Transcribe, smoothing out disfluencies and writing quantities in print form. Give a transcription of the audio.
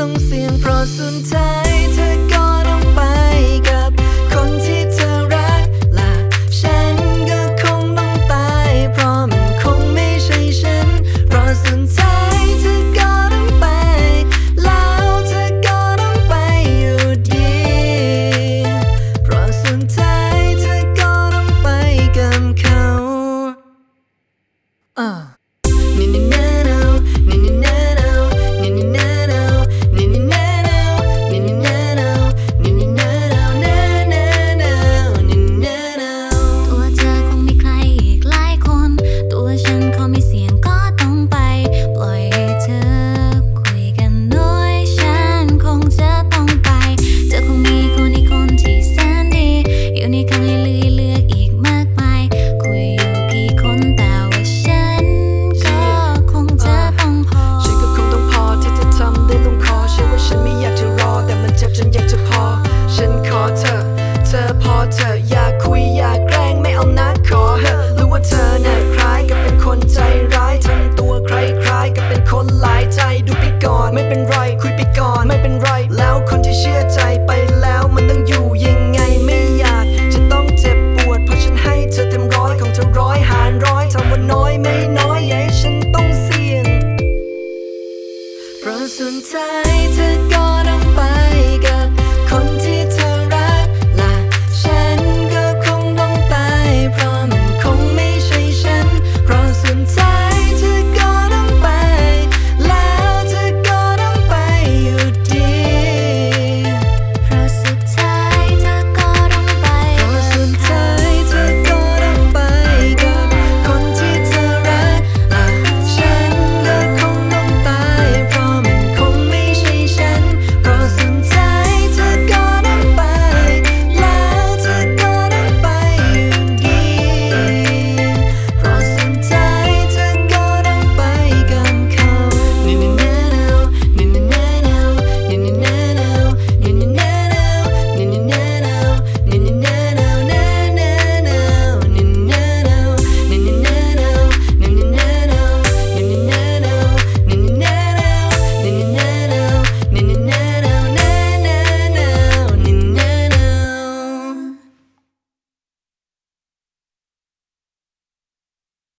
ต้องเสี่ยงเพราะสุดท้ายเธอก็ต้องไปกับคนที่เธอรักและฉันก็คงต้องตายเพราะมันคงไม่ใช่ฉันเพราะสุดท้ายเธอก็ต้องไปแล้วเธอก็ต้องไปอยู่ดีเพราะสุดท้ายเธอก็ต้องไปกับเขานี่นี่แน่นอนนี่นี่แน่นอนนี่นี่แน่นอนนี่นี่แน่นอนนี่นี่แน่นอนนี่นี่แน่นอนแน่แน่แน่นี่นี่แน่นอนตัวเธอคงมีใครอีกหลายคนตัวฉันขอมีเสียงก็ต้องไปปล่อยให้เธอคุยกันโดยฉันคงจะต้องไปเธอคงมีคนอีกคนที่แสนดีอยู่ในคำให้เลือกอีกมากมายคุยอยู่กี่คนแต่ว่าฉันก็คงจะต้องพอฉันก็คงต้องพอที่จะทำได้ลงคอเชื่อว่าฉันไม่อยากจะรอแต่มันเจ็บจนอยากจะพอฉันขอเธอพอเธออยากคุยอยากแกล้งไม่เอานะขอเหอะรู้ว่าเธอน่ะคล้ายกับเป็นคนใจร้ายทำตัวคล้ายกับเป็นคนหลายใจดูไปก่อนไม่เป็นไรคุยไปก่อนไม่เป็นไรแล้วคนที่เชื่อใจไปแล้วมันต้องอยู่ยังไงไม่อยากจะต้องเจ็บปวดเพราะฉันให้เธอเต็มร้อยของเธอร้อยหารร้อยทำว่าน้อยไม่น้อยอย่าให้ฉันต้องเสี่ยงเพราะสุดท้ายเธอก็ต้องไป